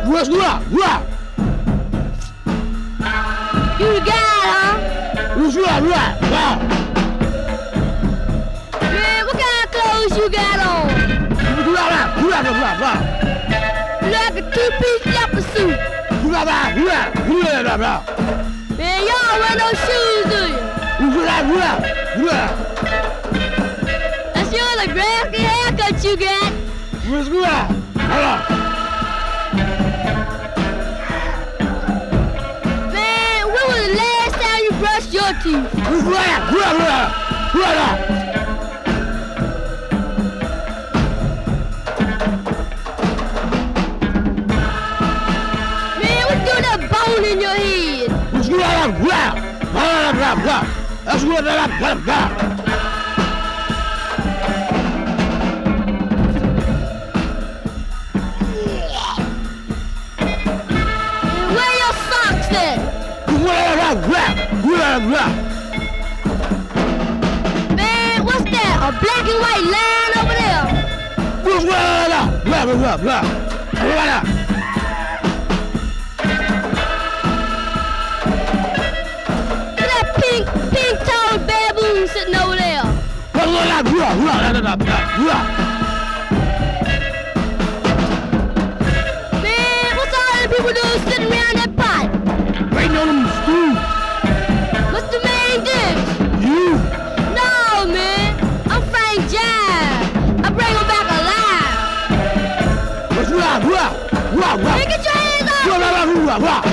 What's what? What? You the guy, huh? What's what? What? Man, what kind of clothes you got on? What? You like a two-piece leopard suit. Man, y'all don't wear no shoes, do you? That's your the graphic haircut you got. What's what? Man, when was the last time you brushed your teeth? Man, what's doing that bone in your head? That's what Man, where your socks at? Man, what's that? A black and white line over there? Look at that pink-toed baboon sitting over there. Man, what's all the people doing sitting around that pot? Waiting on them stew. What's the main dish? You. No, man. I'm Frank Jive. I bring them back alive. What's what? Man, get your hands off me.